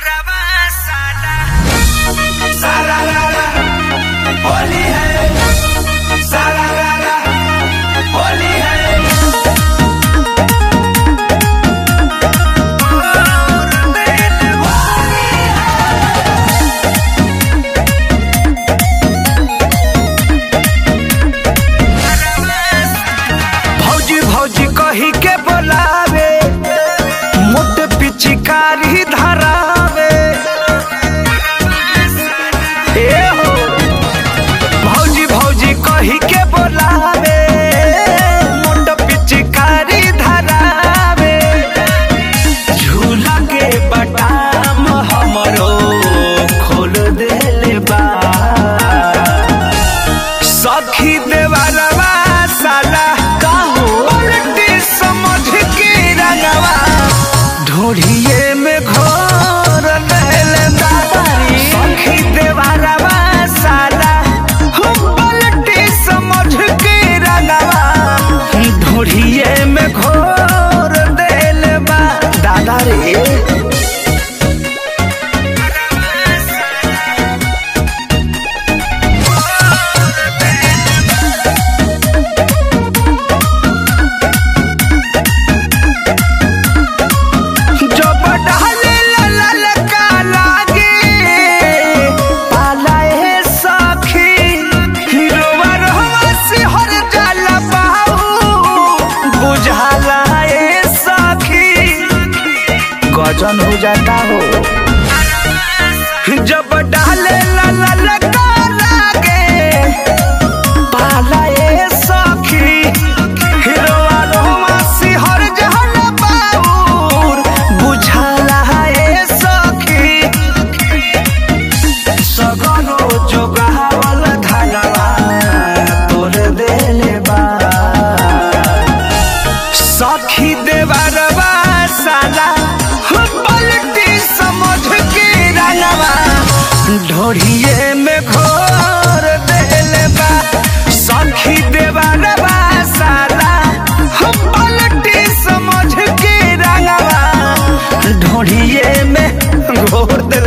होली है, सारा रारा होली है। भौजी भौजी कही के बोलावे, मोट पिचकारी धरावे। ए हो भौजी भौजी कही के बोलावे, मोट पिचकारी धरावे। झूला के बटाम हमरो खोल देले बा, सखी देवरवा साला उल्टी समझ के रंगवा ढोढ़िए में घोर देले बा। सखी देवरवा साला उल्टी समझ के रंगवा ढोढ़िए में घोर देले बा। दादा रे गजन हो जाता हो जब डाले ला लागे पाला ए सखी। हिरवा रोमा सिहर जहल बाउर बुझाला ए सखी। सगनो जोगावल धनवा तोर देले बा, सखी देवरवा साला पलटी समझ के रंगवा ढोढ़िए में घोर देले बा। सखी देवरवा साला पलटी समझ के रंगवा ढोढ़िए में घोर दे